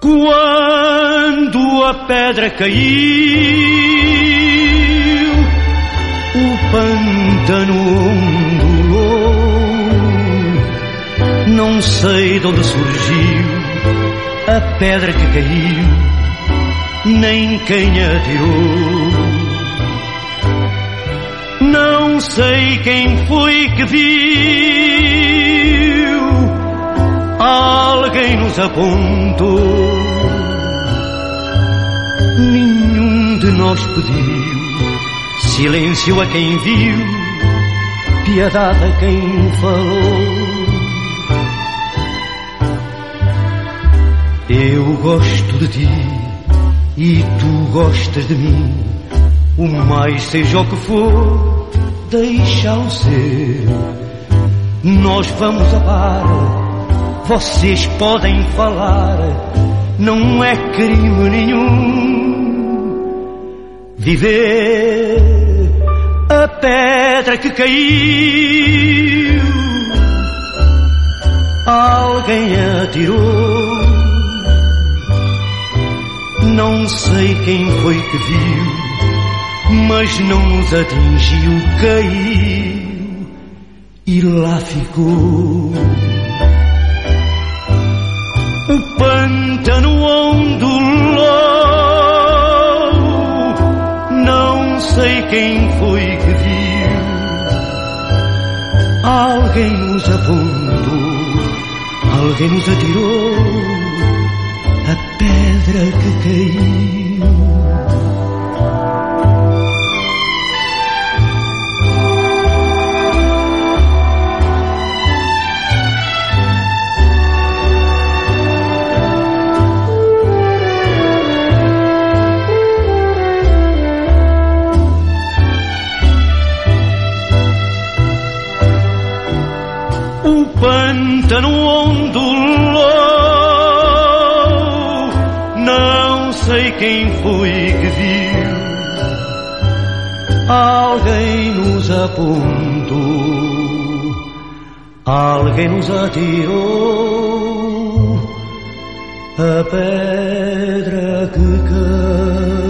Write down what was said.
Quando a pedra caiu, o pântano ondulou. Não sei de onde surgiu a pedra que caiu, nem quem a tirou. Não sei quem foi que viu, alguém nos apontou. Nenhum de nós pediu silêncio a quem viu, piedade a quem falou. Eu gosto de ti e tu gostas de mim. O mais seja o que for, deixa-o ser. Nós vamos amar, vocês podem falar, não é crime nenhum viver. A pedra que caiu, alguém atirou. Não sei quem foi que viu, mas não nos atingiu, caiu e lá ficou. O pântano ondulou. Não sei quem foi que viu, alguém nos apontou, alguém nos atirou a pedra que caiu. O pântano ondulou. Não sei quem foi que viu, alguém nos apontou, alguém nos atirou a pedra que caiu.